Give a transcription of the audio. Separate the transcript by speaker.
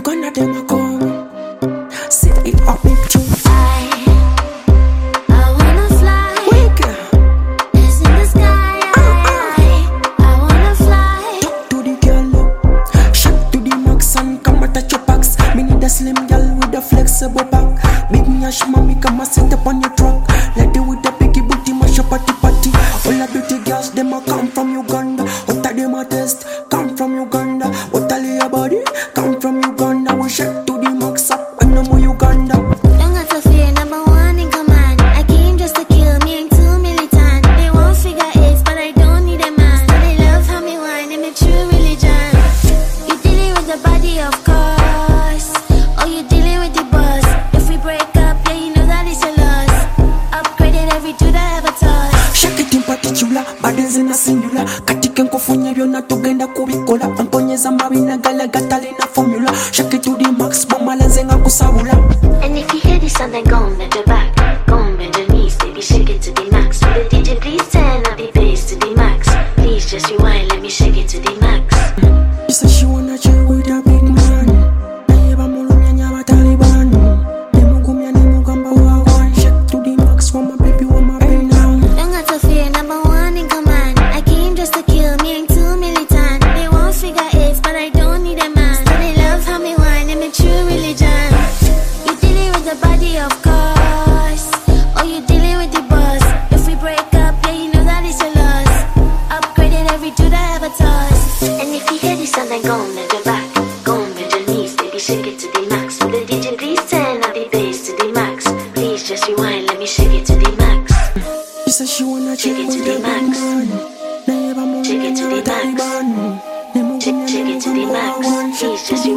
Speaker 1: Uganda them a come. Say it up big tune.
Speaker 2: I wanna fly.
Speaker 1: Wake
Speaker 2: It's in the sky. I wanna fly.
Speaker 1: talk to the girl. Shot to the max and come and touch your backs. Me need a slim girl with a flexible back. Big nyash mommy come and sit up on your truck. Lady with a biggie booty mash up party party. All the beauty girls them a come from Uganda. What are them a test? Come from Uganda. What are your body? Come from Uganda. We shot to the max up and no more Uganda.
Speaker 2: Don't have to fear, number one in command. I came just to kill, me ain't too militant. They won't figure eight, but I don't need a man. So they love how me whine, and me true religion. You dealing with the body, of course. Or you dealing with the boss. If we break up, yeah, you know that it's a loss. Upgraded every dude I ever touched.
Speaker 1: Shake it in particular, burdens in a singular. Katika nkufunya byonna tugenda kubikola. Mponyeza mabina gala gatali na formula. Shake it to the max, bomalenze nga kusabula.
Speaker 2: And if you hear this song, then go on bend your back. Go on bend your knees, baby, shake it to the max. Will the DJ please turn up the bass to the max? Please just rewind, let me shake it to the max.
Speaker 1: She said she wanna chill with a big man. Naiba mulumya nyama Taliban. Nemugumya nemugamba wagwan. Shake to the max, want my baby, want my baby now.
Speaker 2: Don't have to fear, number one in command. I came just to kill, me ain't too militant. They won't figure eight, but I don't need a man. So they love how me whine, and me true religion. You dealing with the body, of course. Or you dealing with the boss. If we break up, yeah, you know that it's a loss. Upgraded every dude I ever touched. And if you hear this song, then go on bend your back. Go on bend your knees, baby, shake it to the max. Will the DJ please turn up the bass to the max? Please just rewind, let me shake it to the max.
Speaker 1: She said she wanna chill
Speaker 2: Shake it
Speaker 1: with
Speaker 2: to
Speaker 1: a
Speaker 2: the
Speaker 1: big
Speaker 2: max.
Speaker 1: man. Naiba
Speaker 2: Shake
Speaker 1: mulumya
Speaker 2: it to
Speaker 1: nyama
Speaker 2: the max.
Speaker 1: Taliban.
Speaker 2: Shake it to the max. Please just